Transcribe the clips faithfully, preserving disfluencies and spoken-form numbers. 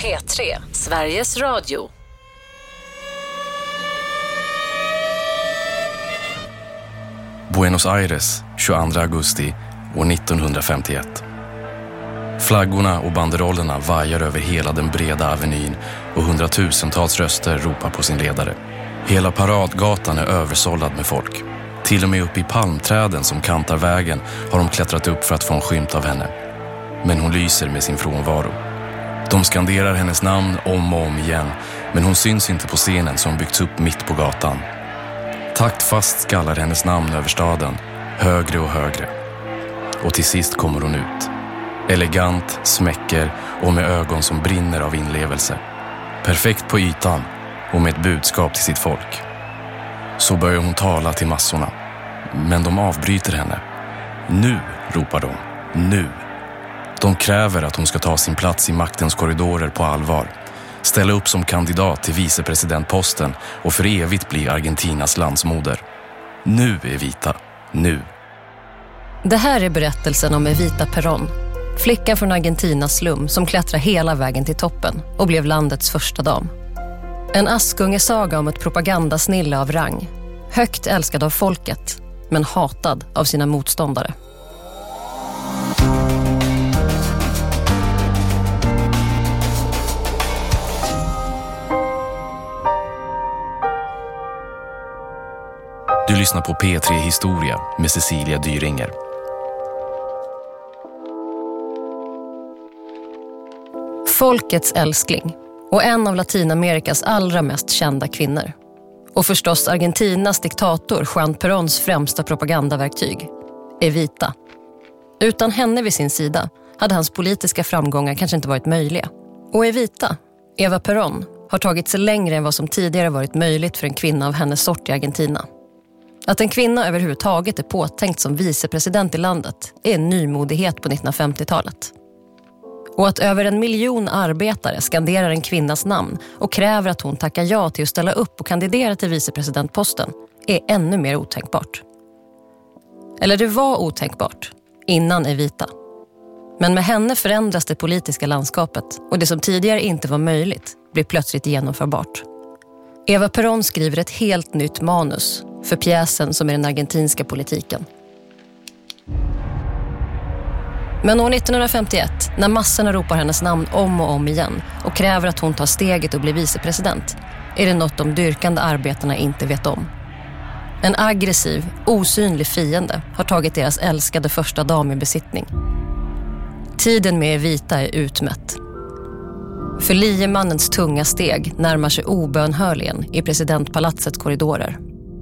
P tre, Sveriges Radio. Buenos Aires, tjugoandra augusti år nittonhundrafemtioett. Flaggorna och banderollerna vajar över hela den breda avenyn och hundratusentals röster ropar på sin ledare. Hela paradgatan är översållad med folk. Till och med uppe i palmträden som kantar vägen har de klättrat upp för att få en skymt av henne. Men hon lyser med sin frånvaro. De skanderar hennes namn om och om igen, men hon syns inte på scenen som byggts upp mitt på gatan. Taktfast skallar hennes namn över staden, högre och högre. Och till sist kommer hon ut. Elegant, smäcker och med ögon som brinner av inlevelse. Perfekt på ytan och med ett budskap till sitt folk. Så börjar hon tala till massorna. Men de avbryter henne. Nu, ropar de. Nu. De kräver att hon ska ta sin plats i maktens korridorer på allvar. Ställa upp som kandidat till vicepresidentposten och för evigt bli Argentinas landsmoder. Nu, Evita. Nu. Det här är berättelsen om Evita Perón. Flickan från Argentinas slum som klättrar hela vägen till toppen och blev landets första dam. En askungesaga om ett propagandasnille av rang. Högt älskad av folket, men hatad av sina motståndare. Du lyssnar på P tre Historia med Cecilia Dyringer. Folkets älskling och en av Latinamerikas allra mest kända kvinnor. Och förstås Argentinas diktator Juan Peróns främsta propagandaverktyg, Evita. Utan henne vid sin sida hade hans politiska framgångar kanske inte varit möjliga. Och Evita, Eva Perón, har tagit sig längre än vad som tidigare varit möjligt för en kvinna av hennes sort i Argentina. Att en kvinna överhuvudtaget är påtänkt som vicepresident i landet är en nymodighet på nittonhundrafemtiotalet. Och att över en miljon arbetare skanderar en kvinnas namn och kräver att hon tackar ja till att ställa upp och kandidera till vicepresidentposten är ännu mer otänkbart. Eller det var otänkbart innan Evita. Men med henne förändras det politiska landskapet och det som tidigare inte var möjligt blir plötsligt genomförbart. Eva Perón skriver ett helt nytt manus för pjäsen som är den argentinska politiken. Men år nittonhundrafemtioett, när massorna ropar hennes namn om och om igen och kräver att hon tar steget och blir vicepresident, är det något de dyrkande arbetarna inte vet om. En aggressiv, osynlig fiende har tagit deras älskade första dam i besittning. Tiden med Evita är utmätt. För liemannens tunga steg närmar sig obönhörligen i presidentpalatsets korridorer.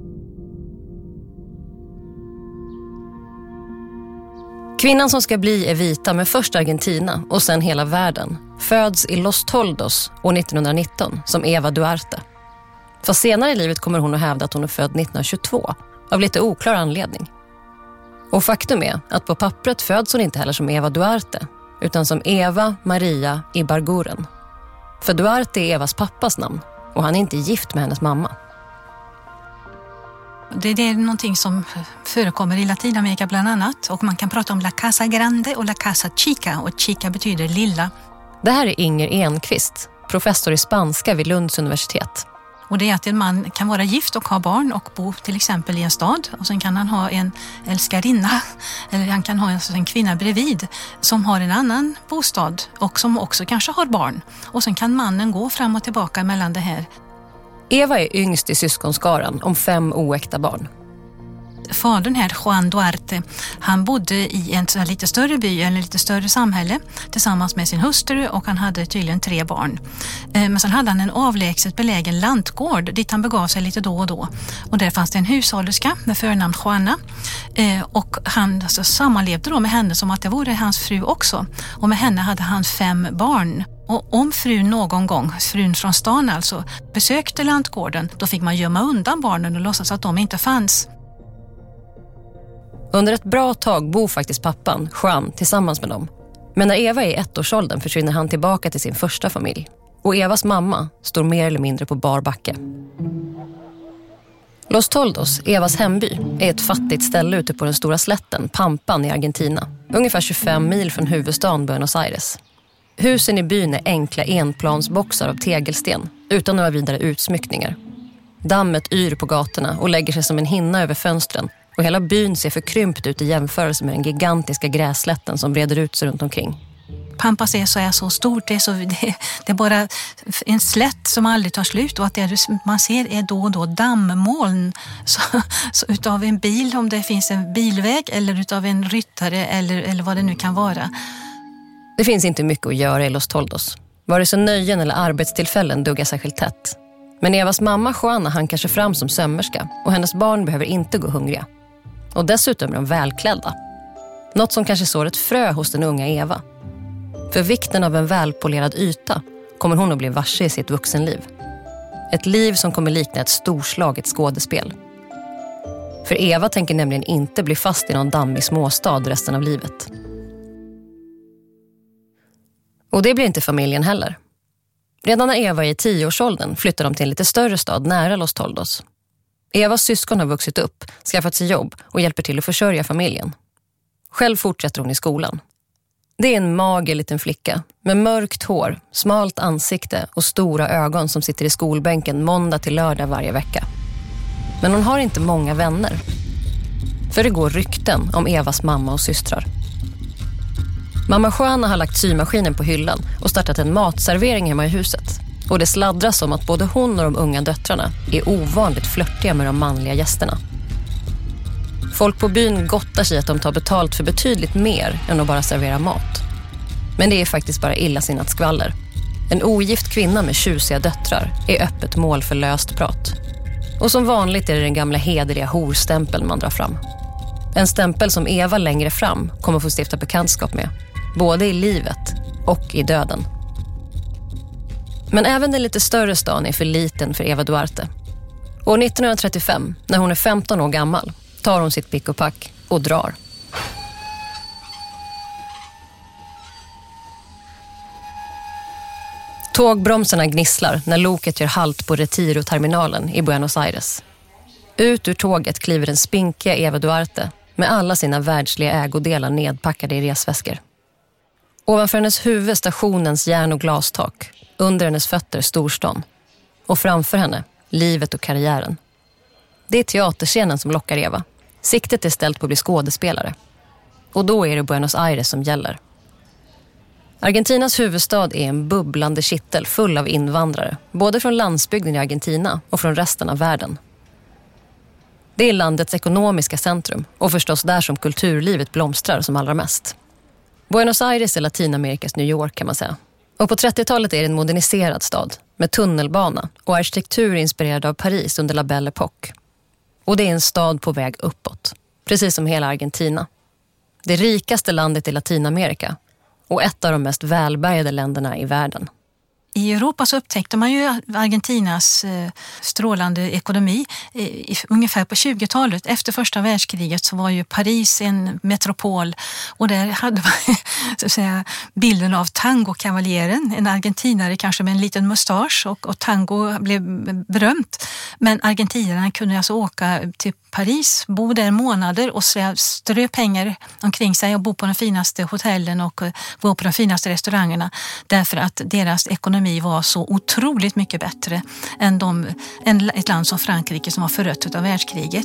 Kvinnan som ska bli Evita med först Argentina och sen hela världen föds i Los Toldos år nittonhundranitton som Eva Duarte. För senare i livet kommer hon att hävda att hon är född nittonhundratjugotvå av lite oklar anledning. Och faktum är att på pappret föds hon inte heller som Eva Duarte utan som Eva Maria Ibarguren. För Duarte är Evas pappas namn och han är inte gift med hennes mamma. Det, det är någonting som förekommer i Latinamerika bland annat. Och man kan prata om La Casa Grande och La Casa Chica. Och Chica betyder lilla. Det här är Inger Enqvist, professor i spanska vid Lunds universitet. Och det är att en man kan vara gift och ha barn och bo till exempel i en stad. Och sen kan han ha en älskarinna eller han kan ha en kvinna bredvid som har en annan bostad och som också kanske har barn. Och sen kan mannen gå fram och tillbaka mellan det här. Eva är yngst i syskonskaran om fem oäkta barn. Fadern här, Juan Duarte, han bodde i en lite större by eller lite större samhälle tillsammans med sin hustru och han hade tydligen tre barn. Men sen hade han en avlägset belägen lantgård dit han begav sig lite då och då. Och där fanns det en hushållerska med förnamn Juana och han alltså sammanlevde då med henne som att det vore hans fru också. Och med henne hade han fem barn. Och om frun någon gång, frun från stan alltså, besökte lantgården, då fick man gömma undan barnen och låtsas att de inte fanns. Under ett bra tag bor faktiskt pappan, Juan, tillsammans med dem. Men när Eva är i ettårsåldern försvinner han tillbaka till sin första familj. Och Evas mamma står mer eller mindre på bar backe. Los Toldos, Evas hemby, är ett fattigt ställe ute på den stora slätten, Pampan i Argentina. Ungefär tjugofem mil från huvudstaden Buenos Aires. Husen i byn är enkla enplansboxar av tegelsten utan några vidare utsmyckningar. Dammet yr på gatorna och lägger sig som en hinna över fönstren och hela byn ser förkrympt ut i jämförelse med den gigantiska gräslätten som breder ut sig runt omkring. Pampas är så, är så stort, det är, så, det, det är bara en slätt som aldrig tar slut och att det man ser är då och då dammoln så, så utav en bil, om det finns en bilväg eller utav en ryttare eller, eller vad det nu kan vara. Det finns inte mycket att göra i Los Toldos. Vare sig nöjen eller arbetstillfällen duggar särskilt tätt. Men Evas mamma Juana hankar sig fram som sömmerska och hennes barn behöver inte gå hungriga. Och dessutom är de välklädda. Något som kanske sår ett frö hos den unga Eva. För vikten av en välpolerad yta kommer hon att bli varse i sitt vuxenliv. Ett liv som kommer likna ett storslaget skådespel. För Eva tänker nämligen inte bli fast i någon dammig småstad resten av livet. Och det blir inte familjen heller. Redan när Eva är i tioårsåldern flyttar de till en lite större stad nära Los Toldos. Evas syskon har vuxit upp, skaffat sig jobb och hjälper till att försörja familjen. Själv fortsätter hon i skolan. Det är en mager liten flicka med mörkt hår, smalt ansikte och stora ögon som sitter i skolbänken måndag till lördag varje vecka. Men hon har inte många vänner. För det går rykten om Evas mamma och systrar. Mamma Juana har lagt symaskinen på hyllan och startat en matservering hemma i huset. Och det sladdras om att både hon och de unga döttrarna är ovanligt flörtiga med de manliga gästerna. Folk på byn gottar sig att de tar betalt för betydligt mer än att bara servera mat. Men det är faktiskt bara illasinnat skvaller. En ogift kvinna med tjusiga döttrar är öppet mål för löst prat. Och som vanligt är det den gamla hederliga horstämpeln man drar fram. En stämpel som Eva längre fram kommer få stifta bekantskap med. Både i livet och i döden. Men även den lite större stan är för liten för Eva Duarte. År nittonhundratrettiofem, när hon är femton år gammal, tar hon sitt pick och pack och drar. Tågbromsarna gnisslar när loket gör halt på Retiro-terminalen i Buenos Aires. Ut ur tåget kliver den spinkiga Eva Duarte med alla sina världsliga ägodelar nedpackade i resväskor. Ovanför hennes huvud stationens järn- och glastak, under hennes fötter storstan. Och framför henne, livet och karriären. Det är teaterscenen som lockar Eva. Siktet är ställt på att bli skådespelare. Och då är det Buenos Aires som gäller. Argentinas huvudstad är en bubblande kittel full av invandrare, både från landsbygden i Argentina och från resten av världen. Det är landets ekonomiska centrum och förstås där som kulturlivet blomstrar som allra mest. Buenos Aires är Latinamerikas New York kan man säga. Och på trettiotalet är det en moderniserad stad med tunnelbana och arkitektur inspirerad av Paris under La Belle Époque. Och det är en stad på väg uppåt, precis som hela Argentina. Det rikaste landet i Latinamerika och ett av de mest välbärgade länderna i världen. I Europa så upptäckte man ju Argentinas strålande ekonomi ungefär på tjugotalet. Efter första världskriget så var ju Paris en metropol och där hade man så att säga, bilden av tangokavaljören, en argentinare kanske med en liten mustasch och, och tango blev berömt. Men argentinarna kunde alltså åka till Paris, bo där månader och strö pengar omkring sig och bo på de finaste hotellen och bo på de finaste restaurangerna därför att deras ekonomi var så otroligt mycket bättre än, de, än ett land som Frankrike som var förött av världskriget.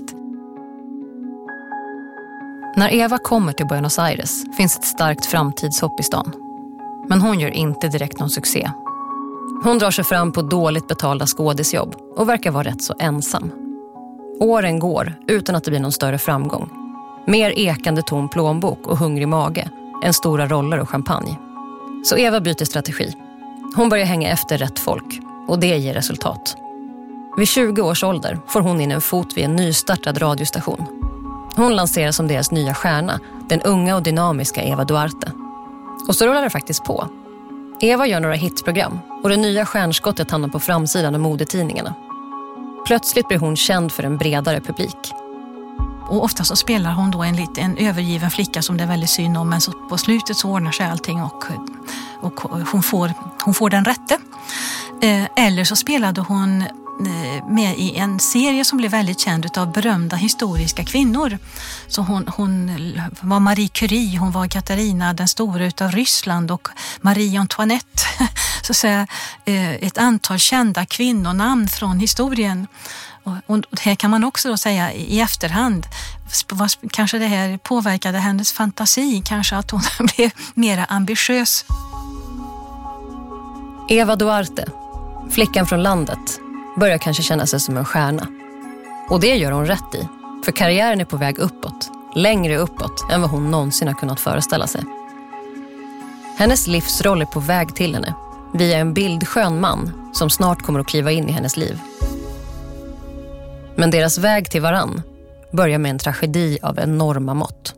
När Eva kommer till Buenos Aires finns ett starkt framtidshopp i stan. Men hon gör inte direkt någon succé. Hon drar sig fram på dåligt betalda skådisjobb och verkar vara rätt så ensam. Åren går utan att det blir någon större framgång. Mer ekande tom plånbok och hungrig mage än stora roller och champagne. Så Eva byter strategi. Hon börjar hänga efter rätt folk och det ger resultat. Vid tjugo års ålder får hon in en fot vid en nystartad radiostation. Hon lanseras som deras nya stjärna, den unga och dynamiska Eva Duarte. Och så rullar det faktiskt på. Eva gör några hitsprogram och det nya stjärnskottet hamnar på framsidan av modetidningarna. Plötsligt blir hon känd för en bredare publik. Och ofta så spelar hon då en liten övergiven flicka som det är väldigt synd om. Men så på slutet så ordnar sig allting och, och hon, får, hon får den rätte. Eh, eller så spelade hon med i en serie som blev väldigt känd av berömda historiska kvinnor. Så hon, hon var Marie Curie, hon var Katarina den stora utav Ryssland och Marie Antoinette. Så att säga, ett antal kända kvinnonamn från historien. Och här kan man också då säga i efterhand, kanske det här påverkade hennes fantasi, kanske att hon blev mer ambitiös. Eva Duarte, flickan från landet, börjar kanske känna sig som en stjärna. Och det gör hon rätt i, för karriären är på väg uppåt, längre uppåt än vad hon någonsin har kunnat föreställa sig. Hennes livsroll är på väg till henne, via en bildskön man som snart kommer att kliva in i hennes liv. Men deras väg till varann börjar med en tragedi av enorma mått.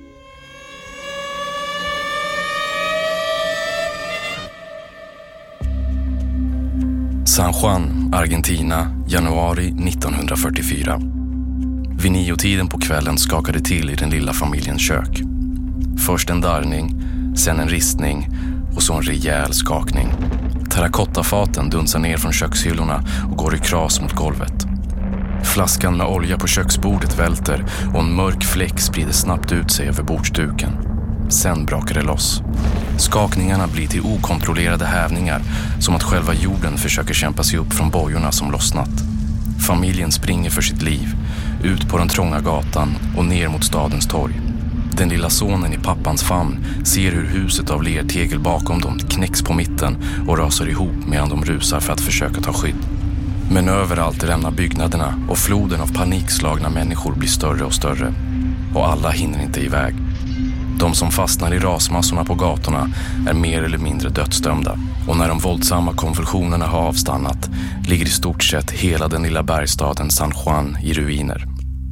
San Juan, Argentina, januari nittonhundrafyrtiofyra. Vid niotiden på kvällen skakade till i den lilla familjens kök. Först en darrning, sen en ristning och så en rejäl skakning. Terrakottafaten dunsar ner från kökshyllorna och går i kras mot golvet. Flaskan med olja på köksbordet välter och en mörk fläck sprider snabbt ut sig över bordsduken. Sen brakar det loss. Skakningarna blir till okontrollerade hävningar, som att själva jorden försöker kämpa sig upp från bojorna som lossnat. Familjen springer för sitt liv, ut på den trånga gatan och ner mot stadens torg. Den lilla sonen i pappans famn ser hur huset av lertegel bakom dem knäcks på mitten och rasar ihop medan de rusar för att försöka ta skydd. Men överallt rämnar byggnaderna och floden av panikslagna människor blir större och större. Och alla hinner inte iväg. De som fastnar i rasmassorna på gatorna är mer eller mindre dödsdömda. Och när de våldsamma konvulsionerna har avstannat ligger i stort sett hela den lilla bergstaden San Juan i ruiner.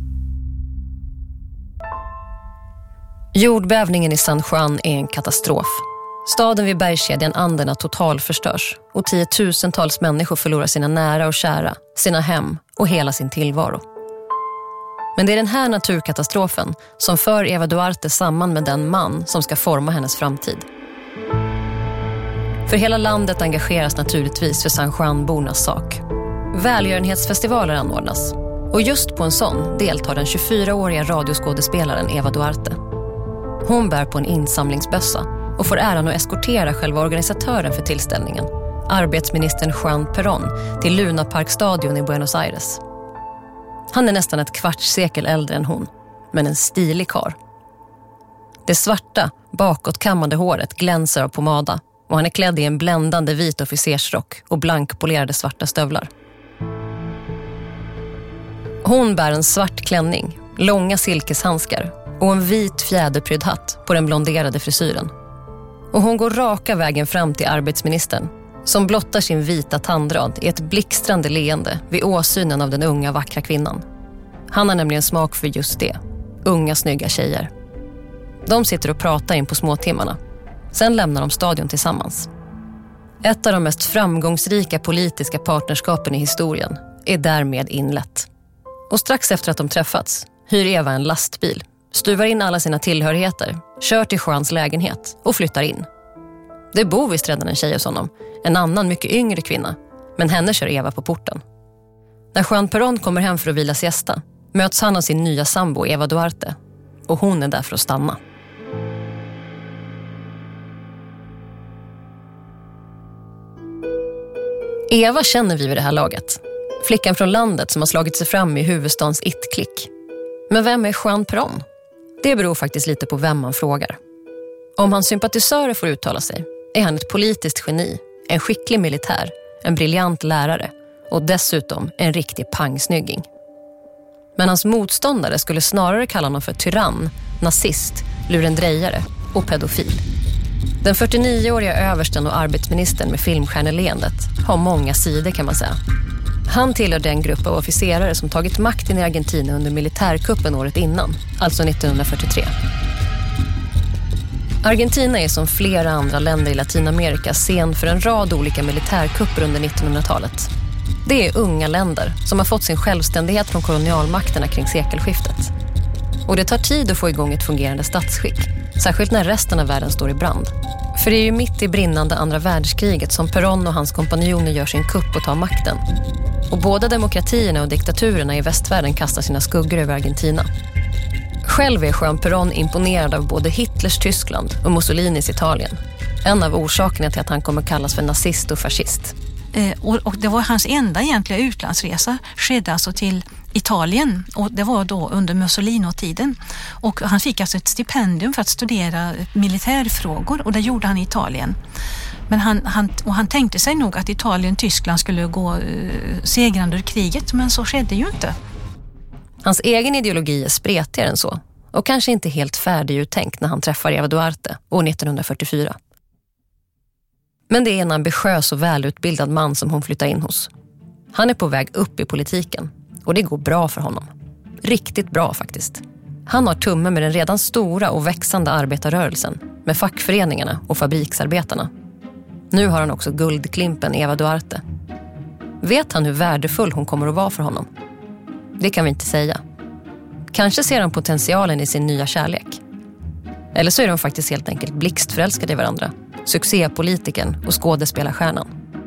Jordbävningen i San Juan är en katastrof. Staden vid bergskedjan Anderna totalförstörs och tiotusentals människor förlorar sina nära och kära, sina hem och hela sin tillvaro. Men det är den här naturkatastrofen som för Eva Duarte samman med den man som ska forma hennes framtid. För hela landet engageras naturligtvis för San Juan-bornas sak. Välgörenhetsfestivaler anordnas och just på en sån deltar den tjugofyraåriga radioskådespelaren Eva Duarte. Hon bär på en insamlingsbössa och får äran att eskortera själva organisatören för tillställningen, arbetsministern Juan Perón, till Luna Park-stadion i Buenos Aires. Han är nästan ett kvarts sekel äldre än hon, men en stilig karl. Det svarta, bakåtkammade håret glänser av pomada och han är klädd i en bländande vit officersrock och blankpolerade svarta stövlar. Hon bär en svart klänning, långa silkeshandskar och en vit fjäderprydd hatt på den blonderade frisyren. Och hon går raka vägen fram till arbetsministern, som blottar sin vita tandrad i ett blixtrande leende vid åsynen av den unga vackra kvinnan. Han har nämligen smak för just det, unga snygga tjejer. De sitter och pratar in på småtimmarna. Sen lämnar de stadion tillsammans. Ett av de mest framgångsrika politiska partnerskapen i historien är därmed inlett. Och strax efter att de träffats hyr Eva en lastbil, stuvar in alla sina tillhörigheter, kör till Juans lägenhet och flyttar in. Det bor visst redan en tjej hos honom, en annan mycket yngre kvinna, men henne kör Eva på porten. När Juan Perón kommer hem för att vila siesta möts han av sin nya sambo Eva Duarte, och hon är där för att stanna. Eva känner vi vid det här laget. Flickan från landet som har slagit sig fram i huvudstans it-klick. Men vem är Juan Perón? Det beror faktiskt lite på vem man frågar. Om hans sympatisörer får uttala sig är han ett politiskt geni, en skicklig militär, en briljant lärare och dessutom en riktig pangsnygging. Men hans motståndare skulle snarare kalla honom för tyrann, nazist, lurendrejare och pedofil. Den fyrtionioåriga översten och arbetsministern med filmstjärneleendet har många sidor kan man säga. Han tillhör den grupp av officerare som tagit makten i Argentina under militärkuppen året innan, alltså nittonhundrafyrtiotre. Argentina är som flera andra länder i Latinamerika scen för en rad olika militärkupper under nittonhundratalet. Det är unga länder som har fått sin självständighet från kolonialmakterna kring sekelskiftet. Och det tar tid att få igång ett fungerande statsskick, särskilt när resten av världen står i brand. För det är ju mitt i brinnande andra världskriget som Perón och hans kompanjoner gör sin kupp och tar makten. Och båda demokratierna och diktaturerna i västvärlden kastar sina skuggor över Argentina. Själv är Juan Perón imponerad av både Hitlers Tyskland och Mussolinis Italien. En av orsakerna till att han kommer kallas för nazist och fascist. Eh, och, och det var hans enda egentliga utlandsresa, skedde alltså till Italien, och det var då under Mussolini-tiden. Och han fick alltså ett stipendium för att studera militärfrågor, och det gjorde han i Italien. Men han, han, och han tänkte sig nog att Italien och Tyskland skulle gå eh, segrande ur kriget, men så skedde ju inte. Hans egen ideologi är spretigare än så, och kanske inte helt färdiguttänkt när han träffar Eva Duarte år nittonhundrafyrtiofyra. Men det är en ambitiös och välutbildad man som hon flyttar in hos. Han är på väg upp i politiken, och det går bra för honom. Riktigt bra faktiskt. Han har tumme med den redan stora och växande arbetarrörelsen, med fackföreningarna och fabriksarbetarna. Nu har han också guldklimpen Eva Duarte. Vet han hur värdefull hon kommer att vara för honom? Det kan vi inte säga. Kanske ser han potentialen i sin nya kärlek. Eller så är de faktiskt helt enkelt blixtförälskade i varandra. Succépolitiken och skådespelarstjärnan.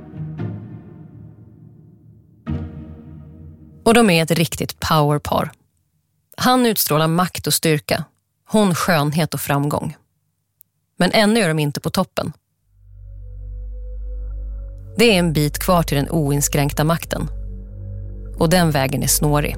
Och de är ett riktigt powerpar. Han utstrålar makt och styrka. Hon skönhet och framgång. Men ännu är de inte på toppen. Det är en bit kvar till den oinskränkta makten. Och den vägen är snårig.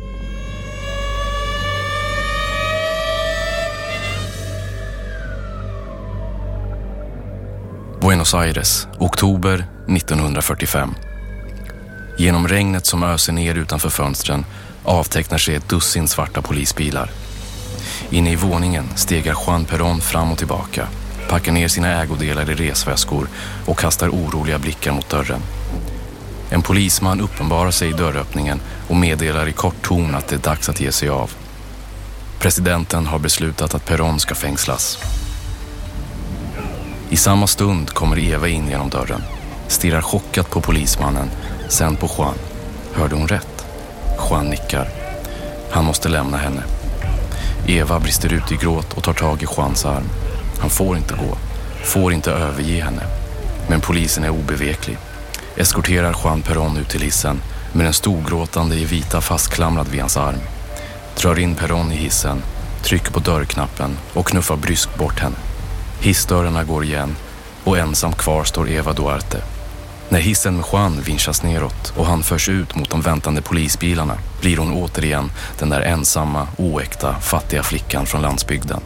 Buenos Aires, oktober nittonhundrafyrtiofem. Genom regnet som öser ner utanför fönstren avtecknar sig ett dussin svarta polisbilar. Inne i våningen stegar Juan Perón fram och tillbaka, packar ner sina ägodelar i resväskor och kastar oroliga blickar mot dörren. En polisman uppenbarar sig i dörröppningen och meddelar i kort ton att det är dags att ge sig av. Presidenten har beslutat att Perón ska fängslas. I samma stund kommer Eva in genom dörren, stirrar chockat på polismannen, sen på Juan. Hörde hon rätt? Juan nickar. Han måste lämna henne. Eva brister ut i gråt och tar tag i Juans arm. Han får inte gå, får inte överge henne. Men polisen är obeveklig. Eskorterar Juan Perón ut till hissen med den storgråtande i vita fastklamrad vid hans arm. Drar in Perón i hissen, trycker på dörrknappen och knuffar bryskt bort henne. Hissdörrarna går igen och ensam kvar står Eva Duarte. När hissen med Juan vinschas neråt och han förs ut mot de väntande polisbilarna blir hon återigen den där ensamma, oäkta, fattiga flickan från landsbygden.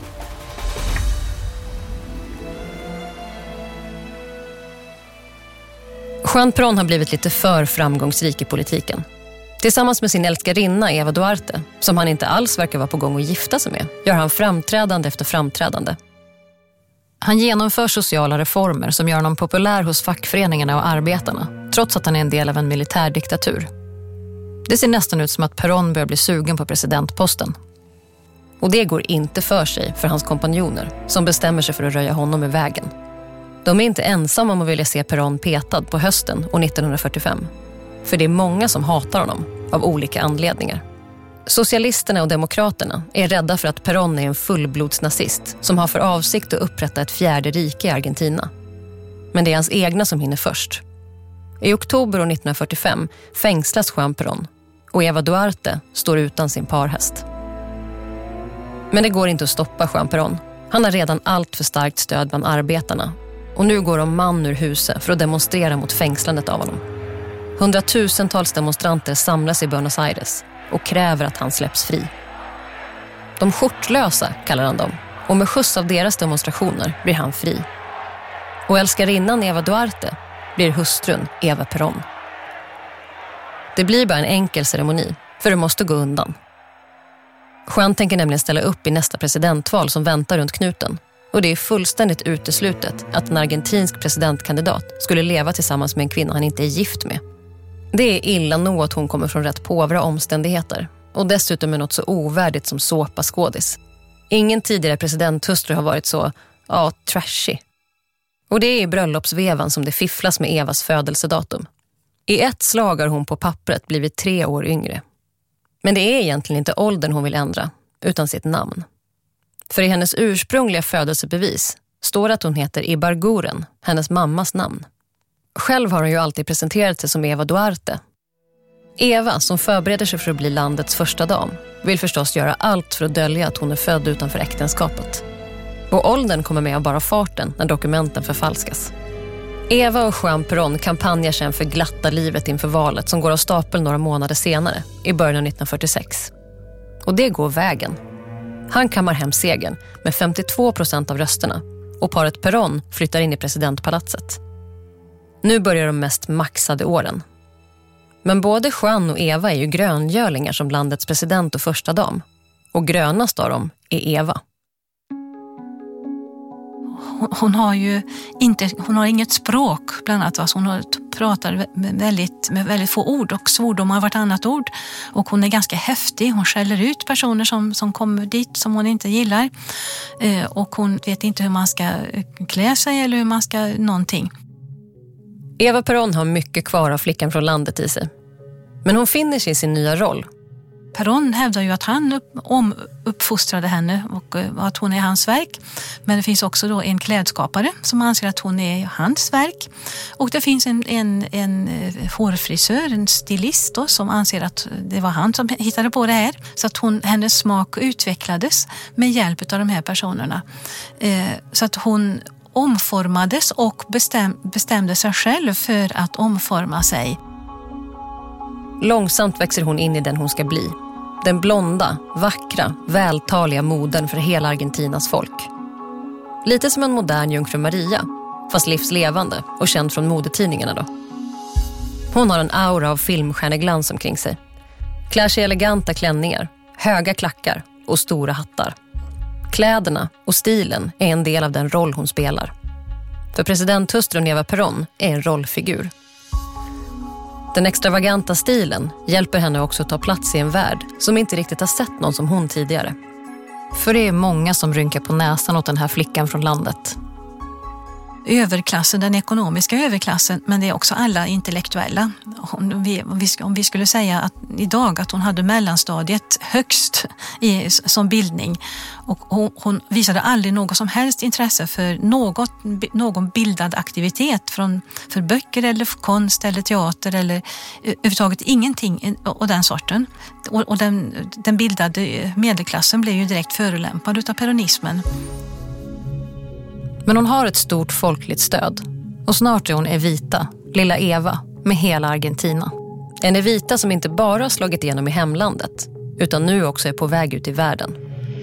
Juan Perón har blivit lite för framgångsrik i politiken. Tillsammans med sin älskarinna Eva Duarte, som han inte alls verkar vara på gång att gifta sig med, gör han framträdande efter framträdande. Han genomför sociala reformer som gör honom populär hos fackföreningarna och arbetarna, trots att han är en del av en militärdiktatur. Det ser nästan ut som att Perón börjar bli sugen på presidentposten. Och det går inte för sig för hans kompanjoner, som bestämmer sig för att röja honom i vägen. De är inte ensamma om att vilja se Perón petad på hösten år nittonhundrafyrtiofem. För det är många som hatar honom, av olika anledningar. Socialisterna och demokraterna är rädda för att Perón är en fullblodsnazist som har för avsikt att upprätta ett fjärde rike i Argentina. Men det är hans egna som hinner först. I oktober år nittonhundrafyrtiofem fängslas Juan Perón och Eva Duarte står utan sin parhäst. Men det går inte att stoppa Juan Perón. Han har redan allt för starkt stöd bland arbetarna. Och nu går de man ur huset för att demonstrera mot fängslandet av honom. Hundratusentals demonstranter samlas i Buenos Aires och kräver att han släpps fri. De skjortlösa kallar han dem, och med skjuts av deras demonstrationer blir han fri. Och älskarinnan Eva Duarte blir hustrun Eva Perón. Det blir bara en enkel ceremoni, för det måste gå undan. Juan tänker nämligen ställa upp i nästa presidentval som väntar runt knuten. Och det är fullständigt uteslutet att en argentinsk presidentkandidat skulle leva tillsammans med en kvinna han inte är gift med. Det är illa nog att hon kommer från rätt påvra omständigheter. Och dessutom är något så ovärdigt som såpaskådis. Ingen tidigare presidenthustru har varit så, ja, trashy. Och det är i bröllopsvevan som det fifflas med Evas födelsedatum. I ett slag har hon på pappret blivit tre år yngre. Men det är egentligen inte åldern hon vill ändra, utan sitt namn. För i hennes ursprungliga födelsebevis står att hon heter Ibarguren, hennes mammas namn. Själv har hon ju alltid presenterat sig som Eva Duarte. Eva, som förbereder sig för att bli landets första dam, vill förstås göra allt för att dölja att hon är född utanför äktenskapet. Och åldern kommer med av bara farten när dokumenten förfalskas. Eva och Juan Perón kampanjar sen för glatta livet inför valet som går av stapeln några månader senare, i början av nittonhundrafyrtiosex. Och det går vägen. Han kammar hem segern med femtiotvå procent av rösterna och paret Perón flyttar in i presidentpalatset. Nu börjar de mest maxade åren. Men både Juan och Eva är ju gröngörlingar som landets president och första dam. Och grönast av dem är Eva. Hon har ju inte, hon har inget språk bland annat. Alltså hon har, pratar med väldigt, med väldigt få ord och svordomar vartannat ord. Och hon är ganska häftig. Hon skäller ut personer som, som kommer dit som hon inte gillar. Eh, och hon vet inte hur man ska klä sig eller hur man ska någonting. Eva Perón har mycket kvar av flickan från landet i sig. Men hon finner sig i sin nya roll. Perón hävdar ju att han upp, om, uppfostrade henne och att hon är hans verk. Men det finns också då en klädskapare som anser att hon är hans verk. Och det finns en, en, en hårfrisör, en stilist då, som anser att det var han som hittade på det här. Så att hon, hennes smak utvecklades med hjälp av de här personerna. Eh, så att hon omformades och bestäm, bestämde sig själv för att omforma sig. Långsamt växer hon in i den hon ska bli. Den blonda, vackra, vältaliga modern för hela Argentinas folk. Lite som en modern jungfru Maria, fast livslevande och känd från modetidningarna då. Hon har en aura av filmstjärneglans omkring sig. Klär sig i eleganta klänningar, höga klackar och stora hattar. Kläderna och stilen är en del av den roll hon spelar. För presidenthustrun Eva Perón är en rollfigur. Den extravaganta stilen hjälper henne också att ta plats i en värld som inte riktigt har sett någon som hon tidigare. För det är många som rynkar på näsan åt den här flickan från landet. Överklassen, den ekonomiska överklassen, men det är också alla intellektuella. Om vi, om vi skulle säga att idag att hon hade mellanstadiet högst i, som bildning och hon, hon visade aldrig något som helst intresse för något, någon bildad aktivitet från, för böcker eller för konst eller teater eller överhuvudtaget ingenting och den sorten. Och, och den, den bildade medelklassen blev ju direkt förolämpad utav peronismen. Men hon har ett stort folkligt stöd. Och snart är hon Evita, lilla Eva, med hela Argentina. En Evita som inte bara har slagit igenom i hemlandet, utan nu också är på väg ut i världen.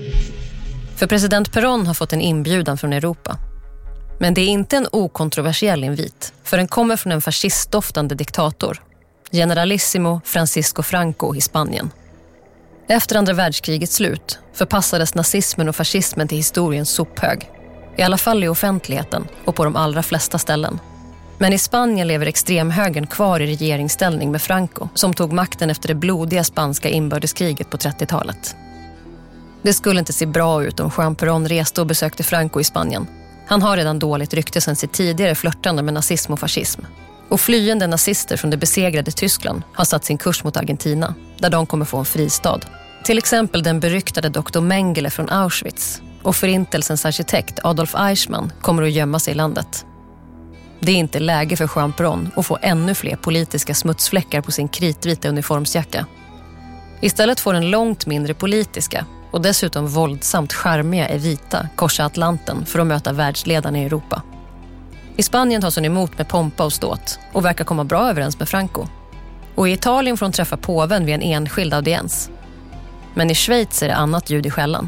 För president Perón har fått en inbjudan från Europa. Men det är inte en okontroversiell invit, för den kommer från en fascistdoftande diktator, generalissimo Francisco Franco i Spanien. Efter andra världskrigets slut förpassades nazismen och fascismen till historiens sophög. I alla fall i offentligheten och på de allra flesta ställen. Men i Spanien lever extremhögern kvar i regeringsställning med Franco, som tog makten efter det blodiga spanska inbördeskriget på trettiotalet. Det skulle inte se bra ut om Juan Perón reste och besökte Franco i Spanien. Han har redan dåligt rykte sedan sitt tidigare flörtande med nazism och fascism. Och flyende nazister från det besegrade Tyskland har satt sin kurs mot Argentina, där de kommer få en fristad. Till exempel den beryktade doktor Mengele från Auschwitz. Och förintelsens arkitekt Adolf Eichmann kommer att gömma sig i landet. Det är inte läge för Juan Perón att få ännu fler politiska smutsfläckar på sin kritvita uniformsjacka. Istället får den långt mindre politiska och dessutom våldsamt charmiga Evita korsa Atlanten för att möta världsledarna i Europa. I Spanien tas hon emot med pompa och ståt och verkar komma bra överens med Franco. Och i Italien får hon träffa påven vid en enskild audiens. Men i Schweiz är det annat ljud i skällan.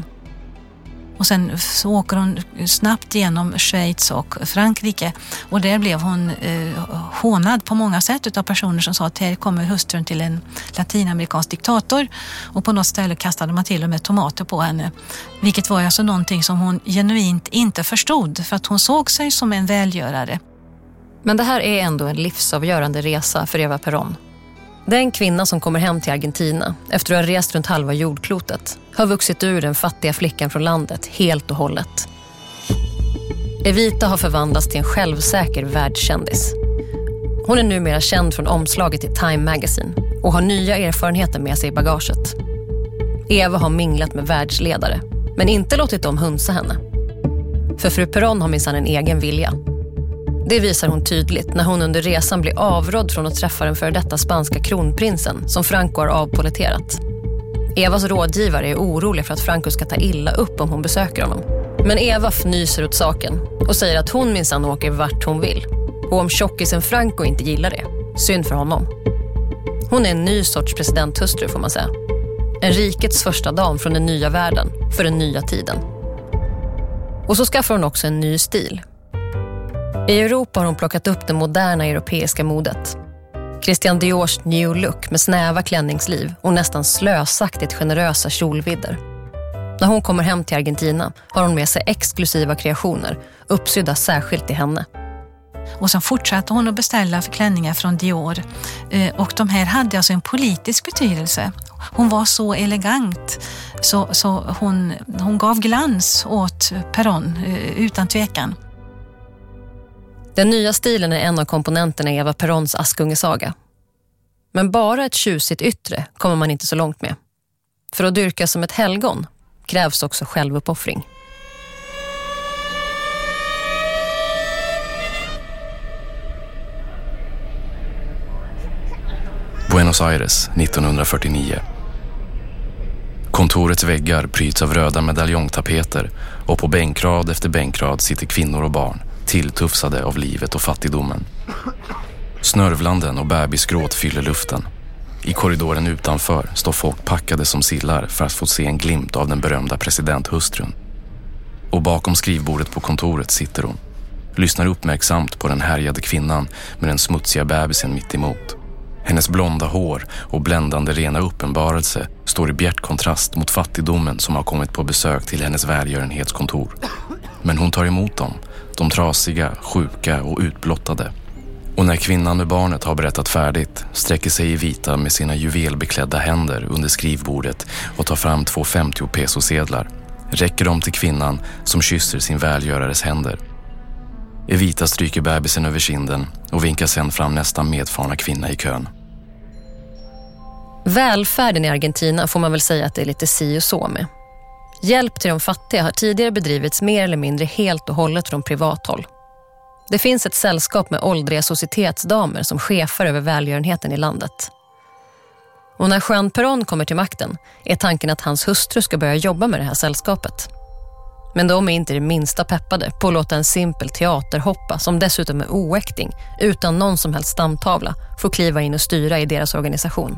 Och sen så åker hon snabbt genom Schweiz och Frankrike. Och där blev hon eh, hånad på många sätt av personer som sa att här kommer hustrun till en latinamerikansk diktator. Och på något ställe kastade man till och med tomater på henne. Vilket var alltså någonting som hon genuint inte förstod. För att hon såg sig som en välgörare. Men det här är ändå en livsavgörande resa för Eva Perón. Den kvinna som kommer hem till Argentina efter att ha rest runt halva jordklotet har vuxit ur den fattiga flickan från landet helt och hållet. Evita har förvandlats till en självsäker världskändis. Hon är numera känd från omslaget i Time Magazine och har nya erfarenheter med sig i bagaget. Eva har minglat med världsledare, men inte låtit dem hunsa henne. För fru Perón har minsann en egen vilja. Det visar hon tydligt när hon under resan blir avrådd från att träffa den före detta spanska kronprinsen som Franco har avpoliterat. Evas rådgivare är orolig för att Franco ska ta illa upp om hon besöker honom. Men Eva fnyser åt saken och säger att hon minsann åker vart hon vill. Och om tjockisen Franco inte gillar det, synd för honom. Hon är en ny sorts presidenthustru får man säga. En rikets första dam från den nya världen för den nya tiden. Och så skaffar hon också en ny stil. I Europa har hon plockat upp det moderna europeiska modet. Christian Diors new look med snäva klänningsliv och nästan slösaktigt generösa kjolvidder. När hon kommer hem till Argentina har hon med sig exklusiva kreationer, uppsydda särskilt till henne. Och sen fortsatte hon att beställa för klänningar från Dior. Och de här hade alltså en politisk betydelse. Hon var så elegant så, så hon, hon gav glans åt Perón utan tvekan. Den nya stilen är en av komponenterna i Eva Peróns Askungesaga. Men bara ett tjusigt yttre kommer man inte så långt med. För att dyrka som ett helgon krävs också självuppoffring. Buenos Aires nittonhundrafyrtionio. Kontorets väggar pryds av röda medaljongtapeter och på bänkrad efter bänkrad sitter kvinnor och barn tilltufsade av livet och fattigdomen. Snörvlanden och bebisgråt fyller luften. I korridoren utanför står folk packade som sillar för att få se en glimt av den berömda presidenthustrun. Och bakom skrivbordet på kontoret sitter hon. Lyssnar uppmärksamt på den härjade kvinnan med den smutsiga bebisen mitt emot. Hennes blonda hår och bländande rena uppenbarelse står i bjärt kontrast mot fattigdomen som har kommit på besök till hennes välgörenhetskontor. Men hon tar emot dem, de trasiga, sjuka och utblottade. Och när kvinnan med barnet har berättat färdigt sträcker sig i vita med sina juvelbeklädda händer under skrivbordet och tar fram två femtio pesosedlar. Räcker dem till kvinnan som kysser sin välgörares händer. Evita stryker bebisen över kinden och vinkar sen fram nästa medfarna kvinna i kön. Välfärden i Argentina får man väl säga att det är lite si och så med. Hjälp till de fattiga har tidigare bedrivits mer eller mindre helt och hållet från privathåll. Det finns ett sällskap med åldriga societetsdamer som chefer över välgörenheten i landet. Och när Juan Perón kommer till makten är tanken att hans hustru ska börja jobba med det här sällskapet. Men de är inte det minsta peppade på att låta en simpel teaterhoppa som dessutom är oäkting utan någon som helst stamtavla få kliva in och styra i deras organisation.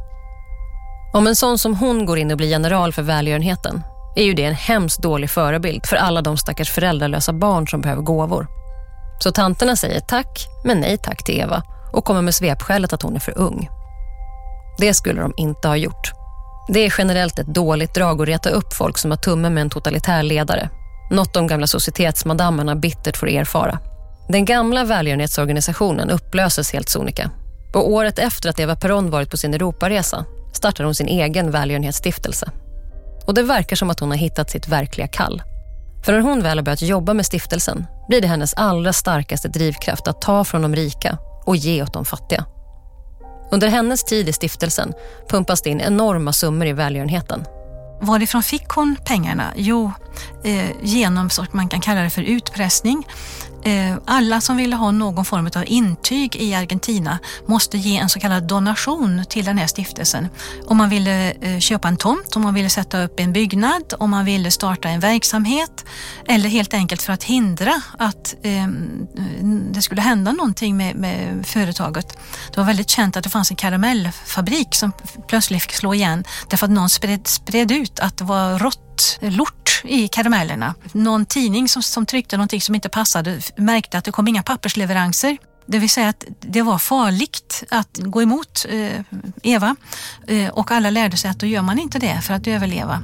Om en sån som hon går in och blir general för välgörenheten är ju det en hemskt dålig förebild för alla de stackars föräldralösa barn som behöver gåvor. Så tanterna säger tack men nej tack till Eva och kommer med svepskälet att hon är för ung. Det skulle de inte ha gjort. Det är generellt ett dåligt drag att reta upp folk som har tumme med en totalitär ledare. Något de gamla societetsmadammerna bittert får erfara. Den gamla välgörenhetsorganisationen upplöses helt sonika. Och året efter att Eva Perón varit på sin Europaresa startar hon sin egen välgörenhetsstiftelse. Och det verkar som att hon har hittat sitt verkliga kall. För när hon väl har börjat jobba med stiftelsen blir det hennes allra starkaste drivkraft att ta från de rika och ge åt de fattiga. Under hennes tid i stiftelsen pumpas det in enorma summor i välgörenheten. Varifrån fick hon pengarna? Jo, eh, genom så man kan kalla det för utpressning. Eh, alla som ville ha någon form av intyg i Argentina måste ge en så kallad donation till den här stiftelsen. Om man ville eh, köpa en tomt, om man ville sätta upp en byggnad, om man ville starta en verksamhet eller helt enkelt för att hindra att eh, det skulle hända någonting med, med företaget. Det var väldigt känt att det fanns en karamellfabrik som plötsligt fick slå igen därför att någon spred, spred ut att det var rått lort i karamellerna. Någon tidning som, som tryckte någonting som inte passade märkte att det kom inga pappersleveranser. Det vill säga att det var farligt att gå emot eh, Eva eh, och alla lärde sig att då gör man inte det för att överleva.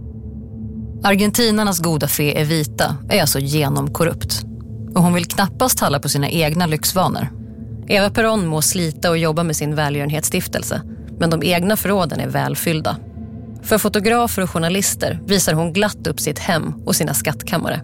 Argentinarnas goda fe Evita är alltså genomkorrupt. Och hon vill knappast talla på sina egna lyxvanor. Eva Perón må slita och jobba med sin välgörenhetsstiftelse, men de egna förråden är välfyllda. För fotografer och journalister visar hon glatt upp sitt hem och sina skattkammare.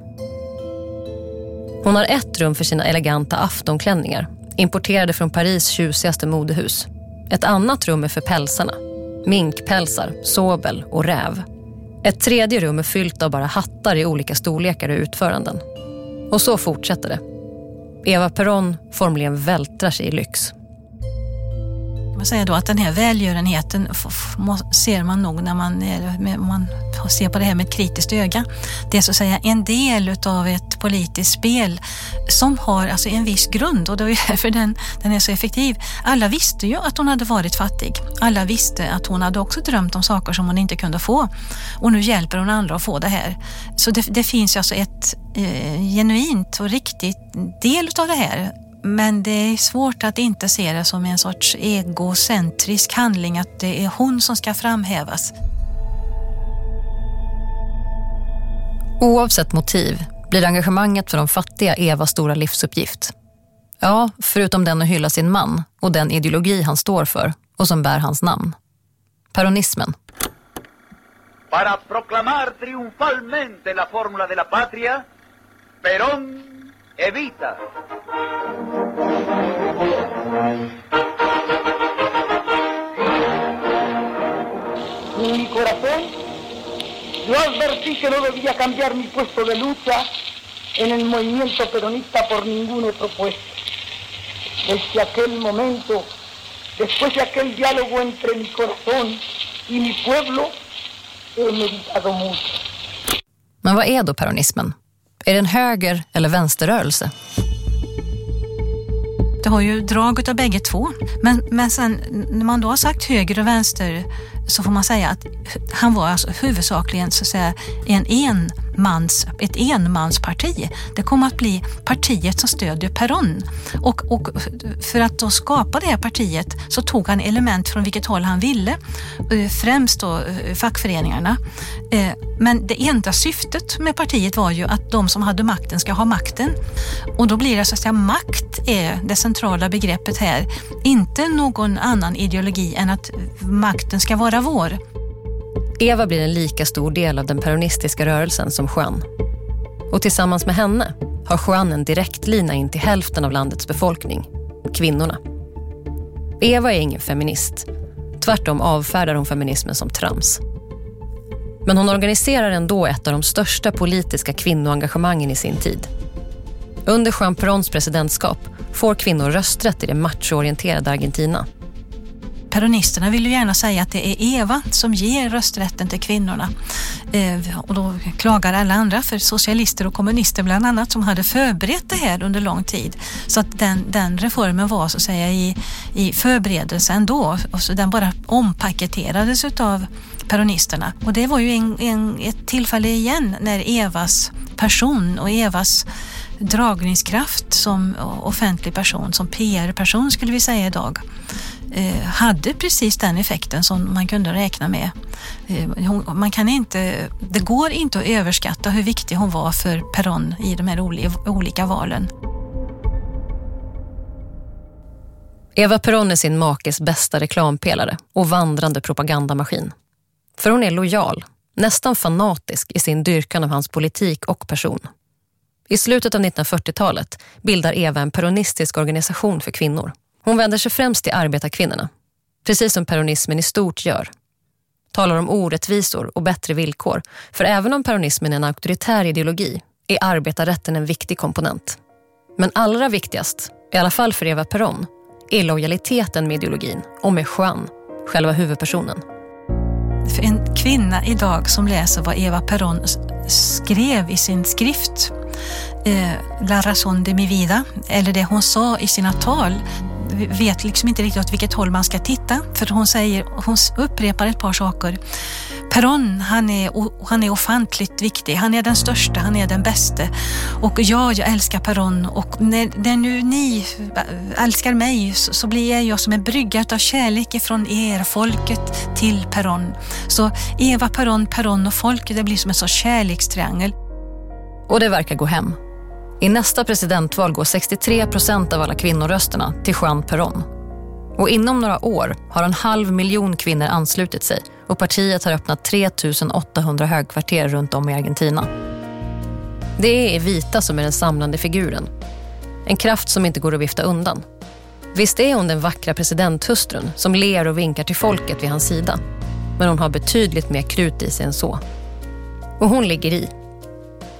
Hon har ett rum för sina eleganta aftonklänningar, importerade från Paris tjusigaste modehus. Ett annat rum är för pälsarna, minkpälsar, sobel och räv. Ett tredje rum är fyllt av bara hattar i olika storlekar och utföranden. Och så fortsätter det. Eva Perón formligen vältrar sig i lyx. Man säger då att den här välgörenheten f- f- ser man nog när man, är, man ser på det här med ett kritiskt öga. Det är så att säga en del av ett politiskt spel som har alltså en viss grund, och det är därför den, den är så effektiv. Alla visste ju att hon hade varit fattig. Alla visste att hon hade också drömt om saker som hon inte kunde få. Och nu hjälper hon andra att få det här. Så det, det finns alltså ett eh, genuint och riktigt del av det här. Men det är svårt att inte se det som en sorts egocentrisk handling, att det är hon som ska framhävas. Oavsett motiv blir engagemanget för de fattiga Evas stora livsuppgift. Ja, förutom den att hylla sin man och den ideologi han står för och som bär hans namn. Peronismen. Para proclamar triunfalmente la fórmula de la patria, Perón evita. En mi corazón, yo advertí que no debía cambiar mi puesto de lucha en el movimiento peronista por ningún otro puesto. Desde aquel momento, después de aquel diálogo entre mi corazón y mi pueblo, he meditado mucho. Men vad är då peronismen? Är det en höger- eller vänsterrörelse? Det har ju drag av bägge två. Men, men sen när man då har sagt höger och vänster, så får man säga att han var alltså huvudsakligen så att säga en enmans, ett enmansparti. Det kommer att bli partiet som stödjer Perón. Och, och för att då skapa det här partiet så tog han element från vilket håll han ville. Främst då fackföreningarna. Men det enda syftet med partiet var ju att de som hade makten ska ha makten. Och då blir det så att säga makt är det centrala begreppet här. Inte någon annan ideologi än att makten ska vara vår. Eva blir en lika stor del av den peronistiska rörelsen som Juan. Och tillsammans med henne har Juan en direktlina in till hälften av landets befolkning, kvinnorna. Eva är ingen feminist. Tvärtom avfärdar hon feminismen som trams. Men hon organiserar ändå ett av de största politiska kvinnoengagemangen i sin tid. Under Juan Peróns presidentskap får kvinnor rösträtt i det machoorienterade Argentina. Peronisterna vill ju gärna säga att det är Eva som ger rösträtten till kvinnorna. Eh, och då klagar alla andra, för socialister och kommunister bland annat, som hade förberett det här under lång tid. Så att den, den reformen var så att säga i, i förberedelsen då. Och så den bara ompaketerades av peronisterna. Och det var ju en, en, ett tillfälle igen när Evas person och Evas dragningskraft som offentlig person, som P R-person skulle vi säga idag, eh, hade precis den effekten som man kunde räkna med. Eh, hon, man kan inte, det går inte att överskatta hur viktig hon var för Perón i de här olika, olika valen. Eva Perón är sin makes bästa reklampelare och vandrande propagandamaskin. För hon är lojal, nästan fanatisk i sin dyrkan av hans politik och person. I slutet av nittonhundrafyrtiotalet bildar Eva en peronistisk organisation för kvinnor. Hon vänder sig främst till arbetarkvinnorna, precis som peronismen i stort gör. Talar om orättvisor och bättre villkor, för även om peronismen är en auktoritär ideologi är arbetarrätten en viktig komponent. Men allra viktigast, i alla fall för Eva Perón, är lojaliteten med ideologin och med Juan, själva huvudpersonen. För en kvinna idag som läser vad Eva Perón skrev i sin skrift, eh, La razón de mi vida, eller det hon sa i sina tal, vet liksom inte riktigt åt vilket håll man ska titta, för hon säger, hon upprepar ett par saker. Perón, han är, han är ofantligt viktig, han är den största, han är den bästa, och ja, jag älskar Perón, och när, när nu ni älskar mig så, så blir jag som en brygga av kärlek från er, folket, till Perón. Så Eva, Perón, Perón och folket, det blir som en sorts kärlekstriangel. Och det verkar gå hem. I nästa presidentval går sextiotre procent av alla kvinnorösterna till Juan Perón. Och inom några år har en halv miljon kvinnor anslutit sig och partiet har öppnat tre tusen åttahundra högkvarter runt om i Argentina. Det är Evita som är den samlande figuren. En kraft som inte går att vifta undan. Visst är hon den vackra presidenthustrun som ler och vinkar till folket vid hans sida. Men hon har betydligt mer krut i sig än så. Och hon ligger i.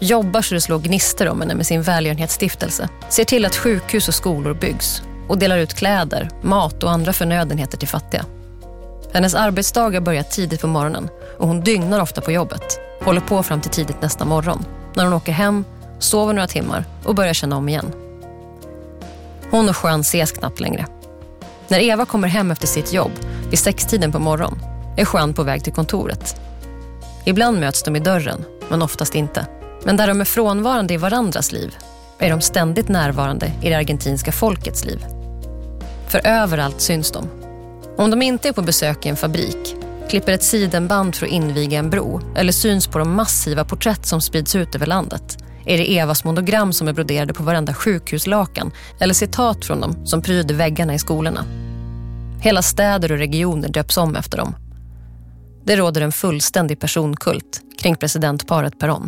Jobbar så det slår gnister om henne med sin välgörenhetsstiftelse. Ser till att sjukhus och skolor byggs. Och delar ut kläder, mat och andra förnödenheter till fattiga. Hennes arbetsdagar börjar tidigt på morgonen och hon dygnar ofta på jobbet. Håller på fram till tidigt nästa morgon. När hon åker hem, sover några timmar och börjar känna om igen. Hon och Juan ses knappt längre. När Eva kommer hem efter sitt jobb vid sextiden på morgon är Juan på väg till kontoret. Ibland möts de i dörren, men oftast inte. Men där de är frånvarande i varandras liv är de ständigt närvarande i det argentinska folkets liv. För överallt syns de. Om de inte är på besök i en fabrik, klipper ett sidenband för att inviga en bro eller syns på de massiva porträtt som sprids ut över landet, är det Evas monogram som är broderade på varenda sjukhuslakan eller citat från dem som pryder väggarna i skolorna. Hela städer och regioner döps om efter dem. Det råder en fullständig personkult kring presidentparet Perón.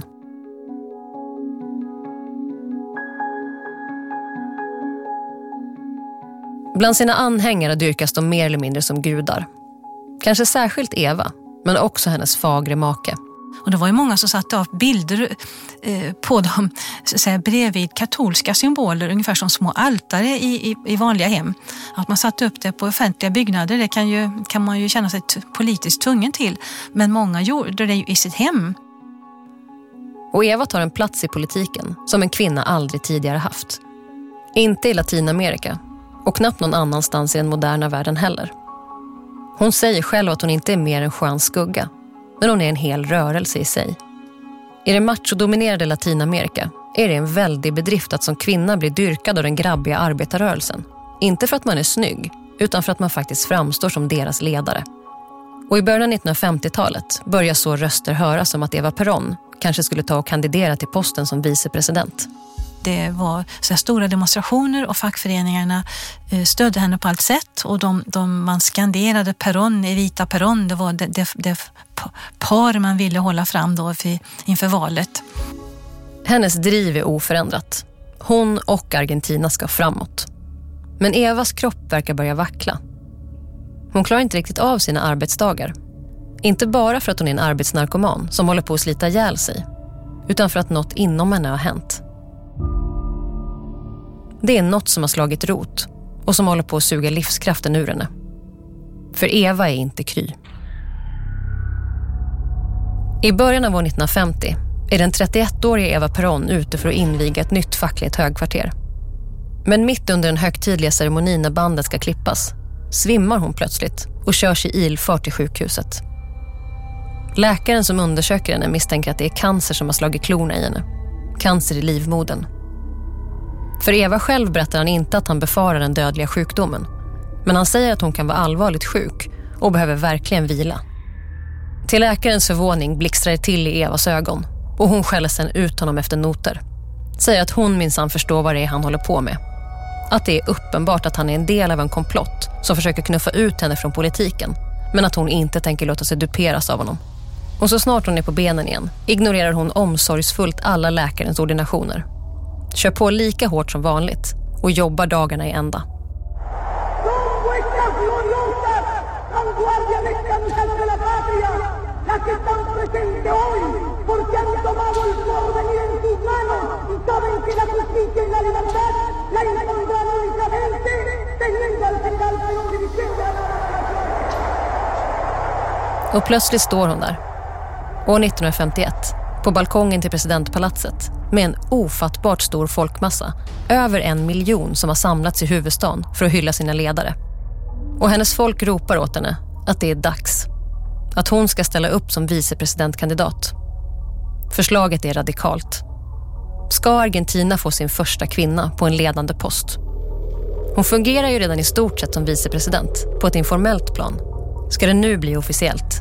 Bland sina anhängare dyrkas de mer eller mindre som gudar. Kanske särskilt Eva, men också hennes fagre make. Och det var ju många som satte av bilder eh, på dem så att säga, bredvid katolska symboler, ungefär som små altare i, i, i vanliga hem. Att man satte upp det på offentliga byggnader, det kan, ju, kan man ju känna sig t- politiskt tvungen till. Men många gjorde det ju i sitt hem. Och Eva tar en plats i politiken som en kvinna aldrig tidigare haft. Inte i Latinamerika och knappt någon annanstans i den moderna världen heller. Hon säger själv att hon inte är mer än Juans skugga, men hon är en hel rörelse i sig. I det machodominerade Latinamerika är det en väldig bedrift att som kvinna bli dyrkad av den grabbiga arbetarrörelsen. Inte för att man är snygg, utan för att man faktiskt framstår som deras ledare. Och i början av nittonhundrafemtiotalet börjar så röster höras om att Eva Perón kanske skulle ta och kandidera till posten som vicepresident. Det var så här stora demonstrationer och fackföreningarna stödde henne på allt sätt. Och de, de, man skanderade Perón, Evita Perón. Det var det, det, det par man ville hålla fram då för, inför valet. Hennes driv är oförändrat. Hon och Argentina ska framåt. Men Evas kropp verkar börja vackla. Hon klarar inte riktigt av sina arbetsdagar. Inte bara för att hon är en arbetsnarkoman som håller på att slita ihjäl sig, utan för att något inom henne har hänt. Det är något som har slagit rot och som håller på att suga livskraften ur henne. För Eva är inte kry. I början av år nittonhundrafemtio är den trettioettåriga Eva Perón ute för att inviga ett nytt fackligt högkvarter. Men mitt under den högtidliga ceremonin när bandet ska klippas svimmar hon plötsligt och körs i ilfart till sjukhuset. Läkaren som undersöker henne misstänker att det är cancer som har slagit klorna i henne. Cancer i livmodern. För Eva själv berättar han inte att han befarar den dödliga sjukdomen. Men han säger att hon kan vara allvarligt sjuk och behöver verkligen vila. Till läkarens förvåning blixtrar det till i Evas ögon och hon skäller sen ut honom efter noter. Säger att hon minsann förstår vad det är han håller på med. Att det är uppenbart att han är en del av en komplott som försöker knuffa ut henne från politiken, men att hon inte tänker låta sig duperas av honom. Och så snart hon är på benen igen ignorerar hon omsorgsfullt alla läkarens ordinationer. Kör på lika hårt som vanligt och jobbar dagarna i ända. Och plötsligt står hon där, år nittonhundrafemtioett, på balkongen till presidentpalatset med en ofattbart stor folkmassa, över en miljon som har samlats i huvudstaden för att hylla sina ledare. Och hennes folk ropar åt henne att det är dags, att hon ska ställa upp som vicepresidentkandidat. Förslaget är radikalt. Ska Argentina få sin första kvinna på en ledande post? Hon fungerar ju redan i stort sett som vicepresident på ett informellt plan. Ska det nu bli officiellt?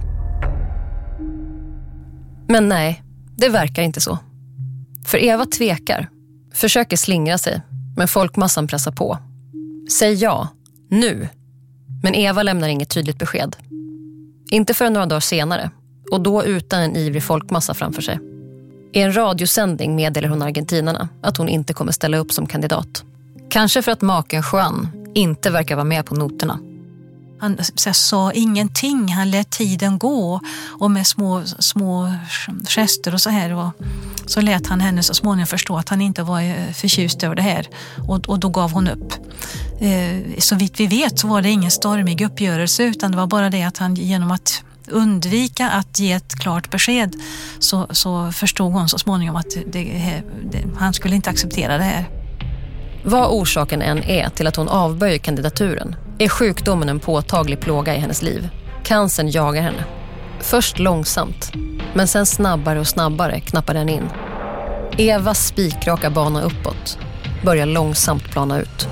Men nej, det verkar inte så. För Eva tvekar, försöker slingra sig, men folkmassan pressar på. Säg ja, nu. Men Eva lämnar inget tydligt besked. Inte för några dagar senare, och då utan en ivrig folkmassa framför sig. I en radiosändning meddelar hon argentinarna att hon inte kommer ställa upp som kandidat. Kanske för att maken Juan inte verkar vara med på noterna. Han så, sa ingenting, han lät tiden gå och med små, små gester och så här. Och så lät han henne så småningom förstå att han inte var förtjust över det här. Och, och då gav hon upp. Eh, så vitt vi vet så var det ingen stormig uppgörelse, utan det var bara det att han genom att undvika att ge ett klart besked så, så förstod hon så småningom att det, det, han skulle inte acceptera det här. Vad orsaken än är till att hon avböjer kandidaturen är sjukdomen en påtaglig plåga i hennes liv. Cancern jagar henne. Först långsamt, men sen snabbare och snabbare knappar den in. Evas spikraka bana uppåt börjar långsamt plana ut.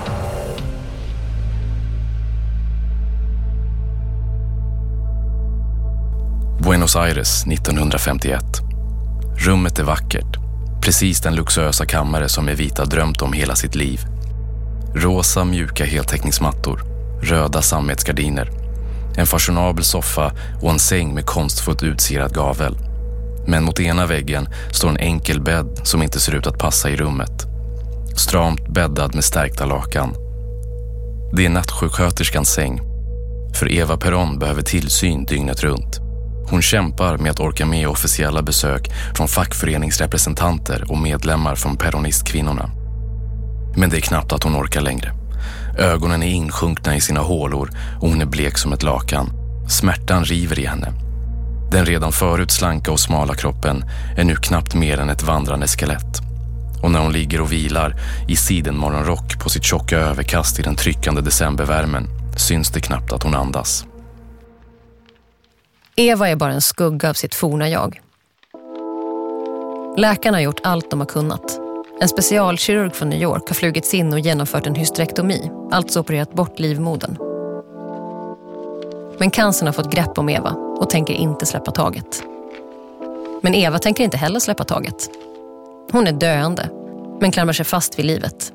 Buenos Aires nittonhundrafemtioett. Rummet är vackert. Precis den luxuösa kammare som Evita drömt om hela sitt liv. Rosa mjuka heltäckningsmattor, röda sammetsgardiner, en fashionabel soffa och en säng med konstfullt utsirad gavel. Men mot ena väggen står en enkel bädd som inte ser ut att passa i rummet. Stramt bäddad med stärkta lakan. Det är nattsjuksköterskans säng. För Eva Perón behöver tillsyn dygnet runt. Hon kämpar med att orka med officiella besök från fackföreningsrepresentanter och medlemmar från peronistkvinnorna. Men det är knappt att hon orkar längre. Ögonen är insjunkna i sina hålor och hon är blek som ett lakan. Smärtan river i henne. Den redan förut slanka och smala kroppen är nu knappt mer än ett vandrande skelett. Och när hon ligger och vilar i sidenmorgonrock på sitt tjocka överkast i den tryckande decembervärmen syns det knappt att hon andas. Eva är bara en skugga av sitt forna jag. Läkarna har gjort allt de har kunnat. En specialkirurg från New York har flugits in och genomfört en hysterektomi, alltså opererat bort livmodern. Men cancern har fått grepp om Eva och tänker inte släppa taget. Men Eva tänker inte heller släppa taget. Hon är döende, men klamrar sig fast vid livet.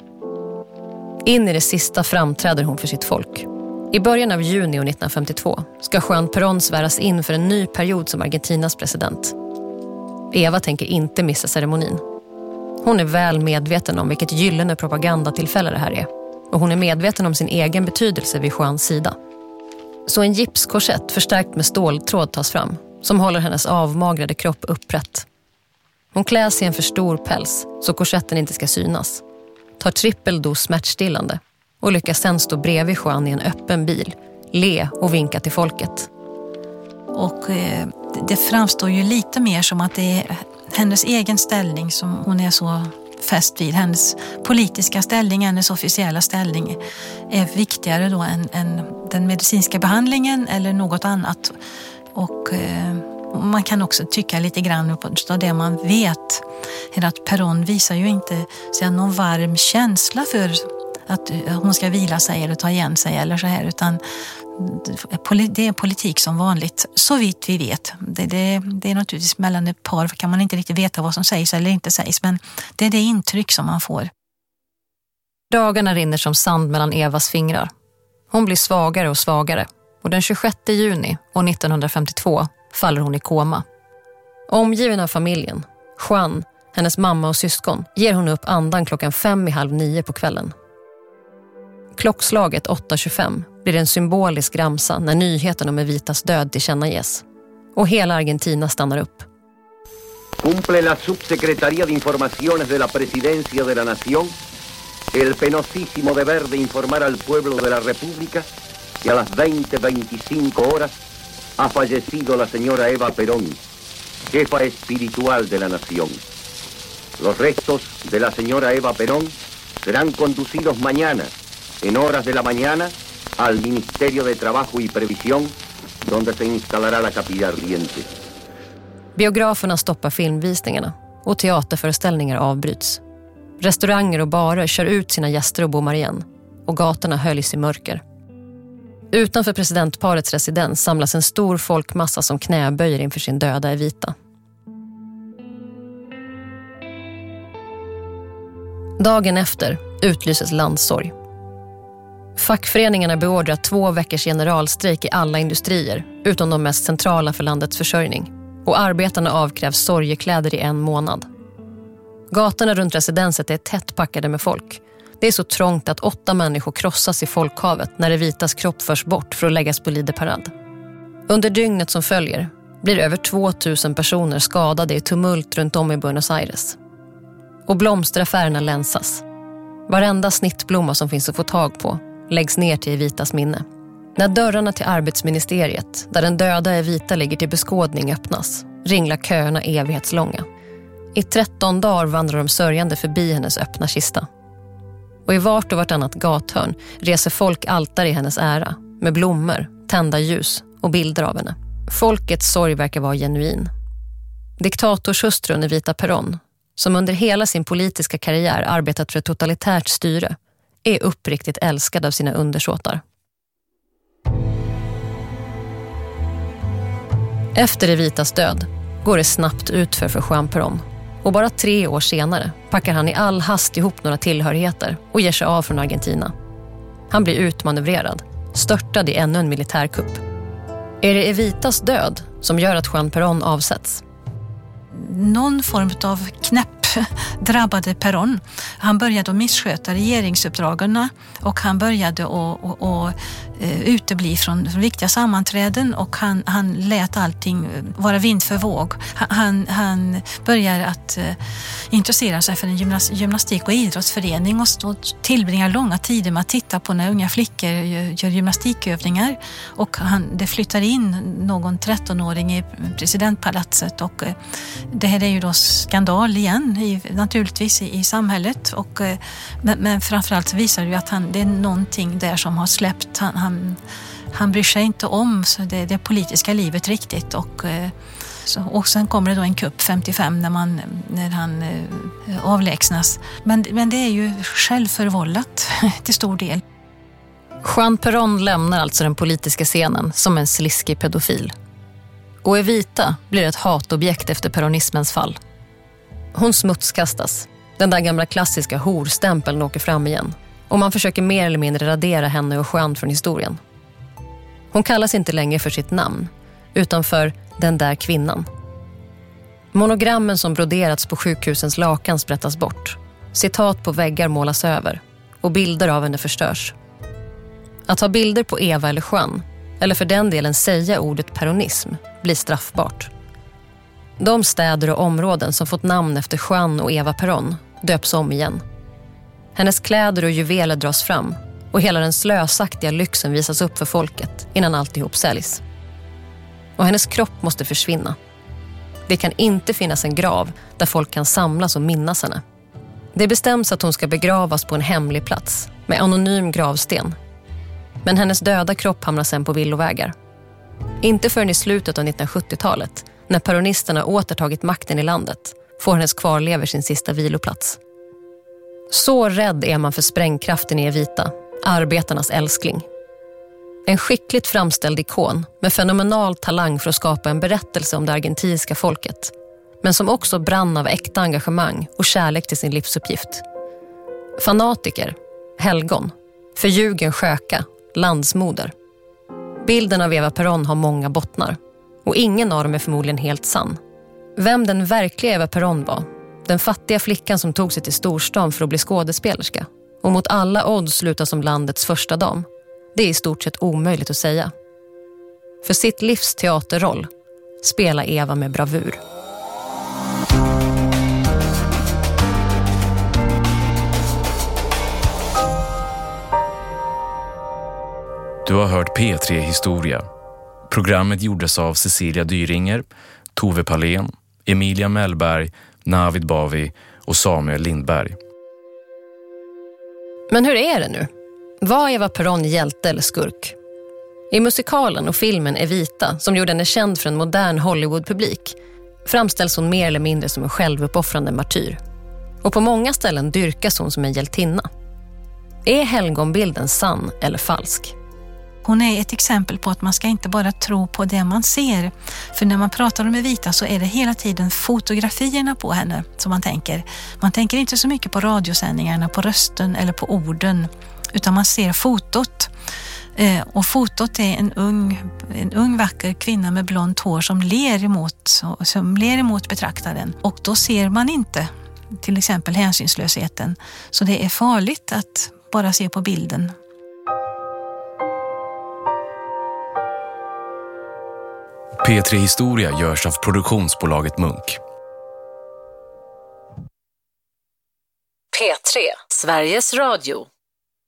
In i det sista framträder hon för sitt folk. I början av juni nittonhundrafemtiotvå ska Juan Perón sväras in för en ny period som Argentinas president. Eva tänker inte missa ceremonin. Hon är väl medveten om vilket gyllene propagandatillfälle det här är. Och hon är medveten om sin egen betydelse vid Juans sida. Så en gipskorsett förstärkt med ståltråd tas fram, som håller hennes avmagrade kropp upprätt. Hon klär sig i en för stor päls så korsetten inte ska synas. Tar trippeldos smärtstillande och lyckas sen stå bredvid Juan i en öppen bil, le och vinka till folket. Och eh, det framstår ju lite mer som att det är hennes egen ställning som hon är så fäst vid. Hennes politiska ställning, hennes officiella ställning är viktigare då än, än den medicinska behandlingen eller något annat. Och eh, man kan också tycka lite grann på det man vet. Att Perón visar ju inte så någon varm känsla för att hon ska vila sig eller ta igen sig eller så här, utan det är politik som vanligt, så vitt vi vet. Det, det, det är naturligtvis mellan ett par kan man inte riktigt veta vad som sägs eller inte sägs, men det är det intryck som man får. Dagarna rinner som sand mellan Evas fingrar. Hon blir svagare och svagare och den tjugosjätte juni nittonhundrafemtiotvå faller hon i koma. Omgiven av familjen, Juan, hennes mamma och syskon, ger hon upp andan klockan fem i halv nio på kvällen. Klockslaget åtta tjugofem blir en symbolisk ramsa när nyheten om Evitas död tillkännages. Och hela Argentina stannar upp. Cumple la Subsecretaría de Informaciones de la Presidencia de la Nación el penosísimo deber de informar al pueblo de la República que a las veinte veinticinco horas ha fallecido la señora Eva Perón, jefa espiritual de la nación. Los restos de la señora Eva Perón serán conducidos mañana, en horas de la mañana, al Ministerio de Trabajo y Previsión, donde se instalará la capilla ardiente. Biograferna stoppar filmvisningarna och teaterföreställningar avbryts. Restauranger och barer kör ut sina gäster och bommar igen och gatorna höljs i mörker. Utanför presidentparets residens samlas en stor folkmassa som knäböjer inför sin döda Evita. Dagen efter utlyses landssorg. Fackföreningarna beordrar två veckors generalstrejk i alla industrier, utom de mest centrala för landets försörjning. Och arbetarna avkrävs sorgekläder i en månad. Gatorna runt residenset är tätt packade med folk. Det är så trångt att åtta människor krossas i folkhavet när Evitas kropp förs bort för att läggas på lideparad. Under dygnet som följer blir över tvåtusen personer skadade i tumult runt om i Buenos Aires. Och blomsteraffärerna länsas. Varenda snittblomma som finns att få tag på läggs ner till Evitas minne. När dörrarna till arbetsministeriet, där den döda Evita ligger till beskådning, öppnas, ringlar köerna evighetslånga. I tretton dagar vandrar de sörjande förbi hennes öppna kista. Och i vart och vartannat gathörn reser folk altare i hennes ära, med blommor, tända ljus och bilder av henne. Folkets sorg verkar vara genuin. Diktatorshustrun Evita Perón, som under hela sin politiska karriär arbetat för ett totalitärt styre, är uppriktigt älskad av sina undersåtar. Efter Evitas död går det snabbt utför för Juan Perón. Och bara tre år senare packar han i all hast ihop några tillhörigheter och ger sig av från Argentina. Han blir utmanövrerad, störtad i ännu en militärkupp. Är det Evitas död som gör att Juan Perón avsätts? Någon form av knäpp drabbade Perón. Han började att missköta regeringsuppdragen och han började att, att, att utebli från viktiga sammanträden och han, han lät allting vara vind för våg. Han, han började att uh, intressera sig för en gymnas, gymnastik- och idrottsförening och, och tillbringar långa tider med att titta på när unga flickor gör, gör gymnastikövningar. Och han, det flyttar in någon trettonåring i presidentpalatset och uh, det här är ju då skandal igen i, naturligtvis i, i samhället och, uh, men, men framförallt så visar det ju att han, det är någonting där som har släppt. Han, han, han bryr sig inte om så det, det politiska livet riktigt och, så, och sen kommer det då en kupp femtiofem när, man, när han eh, avlägsnas. Men, men det är ju självförvållat till stor del. Juan Perón lämnar alltså den politiska scenen som en sliskig pedofil. Och Evita blir ett hatobjekt efter peronismens fall. Hon smutskastas. Den där gamla klassiska horstämpeln åker fram igen. Och man försöker mer eller mindre radera henne och Juan från historien. Hon kallas inte längre för sitt namn, utan för den där kvinnan. Monogrammen som broderats på sjukhusens lakan sprättas bort. Citat på väggar målas över och bilder av henne förstörs. Att ha bilder på Eva eller Juan, eller för den delen säga ordet peronism, blir straffbart. De städer och områden som fått namn efter Juan och Eva Perón döps om igen. Hennes kläder och juveler dras fram och hela den slösaktiga lyxen visas upp för folket innan alltihop säljs. Och hennes kropp måste försvinna. Det kan inte finnas en grav där folk kan samlas och minnas henne. Det bestäms att hon ska begravas på en hemlig plats med anonym gravsten. Men hennes döda kropp hamnar sen på villovägar. Inte förrän i slutet av nittonhundrasjuttiotalet, när peronisterna återtagit makten i landet, får hennes kvarlever sin sista viloplats. Så rädd är man för sprängkraften i Evita, arbetarnas älskling. En skickligt framställd ikon med fenomenal talang för att skapa en berättelse om det argentinska folket, men som också brann av äkta engagemang och kärlek till sin livsuppgift. Fanatiker, helgon, förljugen sköka, landsmoder. Bilden av Eva Perón har många bottnar, och ingen av dem är förmodligen helt sann. Vem den verkliga Eva Perón var, den fattiga flickan som tog sig till storstan för att bli skådespelerska och mot alla odds sluta som landets första dam, det är i stort sett omöjligt att säga. För sitt livs teaterroll spelar Eva med bravur. Du har hört P tre Historia. Programmet gjordes av Cecilia Dyringer, Tove Palén, Emilia Mellberg, Navid Bavi och Samuel Lindberg. Men hur är det nu? Var Eva Perón hjälte eller skurk? I musikalen och filmen Evita, som gjorde henne känd för en modern Hollywood-publik, framställs hon mer eller mindre som en självuppoffrande martyr. Och på många ställen dyrkas hon som en hjältinna. Är helgonbilden sann eller falsk? Hon är ett exempel på att man ska inte bara tro på det man ser. För när man pratar om Evita så är det hela tiden fotografierna på henne som man tänker. Man tänker inte så mycket på radiosändningarna, på rösten eller på orden, utan man ser fotot. Eh, och fotot är en ung, en ung vacker kvinna med blont hår som ler emot, som ler emot betraktaren. Och då ser man inte till exempel hänsynslösheten. Så det är farligt att bara se på bilden. P tre Historia görs av produktionsbolaget Munk. P tre, Sveriges Radio.